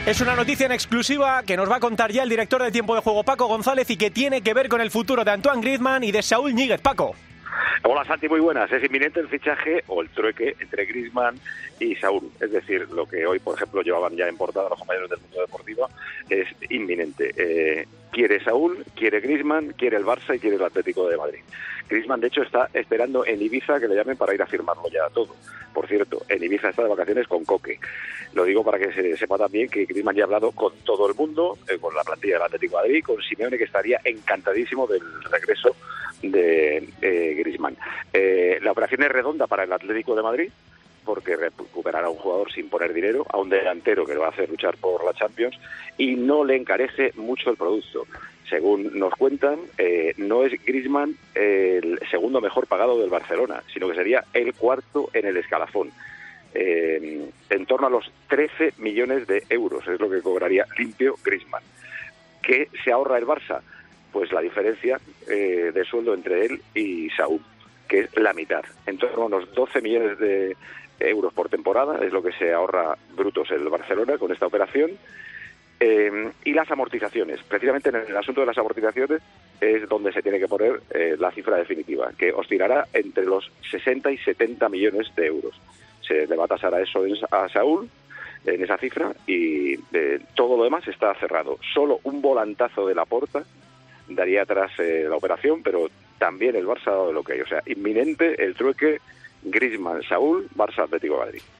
Es una noticia en exclusiva que nos va a contar ya el director de Tiempo de Juego, Paco González, y que tiene que ver con el futuro de Antoine Griezmann y de Saúl Ñíguez. Paco. Hola Santi, muy buenas. Es inminente el fichaje o el trueque entre Griezmann y Saúl. Es decir, lo que hoy, por ejemplo, llevaban ya en portada los compañeros del Mundo Deportivo es inminente. Quiere Saúl, quiere Griezmann, quiere el Barça y quiere el Atlético de Madrid. Griezmann, de hecho, está esperando en Ibiza que le llamen para ir a firmarlo ya todo. Por cierto, en Ibiza está de vacaciones con Coque. Lo digo para que se sepa también que Griezmann ya ha hablado con todo el mundo, con la plantilla del Atlético de Madrid, con Simeone, que estaría encantadísimo del regreso de Griezmann. La operación es redonda para el Atlético de Madrid, porque recuperará a un jugador sin poner dinero, a un delantero que le va a hacer luchar por la Champions, y no le encarece mucho el producto. Según nos cuentan, no es Griezmann el segundo mejor pagado del Barcelona, sino que sería el cuarto en el escalafón. En torno a los 13 millones de euros es lo que cobraría limpio Griezmann. ¿Qué se ahorra el Barça? Pues la diferencia de sueldo entre él y Saúl, que es la mitad. En torno a unos 12 millones de euros por temporada es lo que se ahorra brutos el Barcelona con esta operación. Y las amortizaciones. Precisamente en el asunto de las amortizaciones es donde se tiene que poner la cifra definitiva, que oscilará entre los 60 y 70 millones de euros. Se le va a tasar a eso a Saúl, en esa cifra, y todo lo demás está cerrado. Solo un volantazo de Laporta daría atrás la operación, pero también el Barça ha dado lo que hay. O sea, inminente el trueque Griezmann-Saúl, Barça-Atlético de Madrid.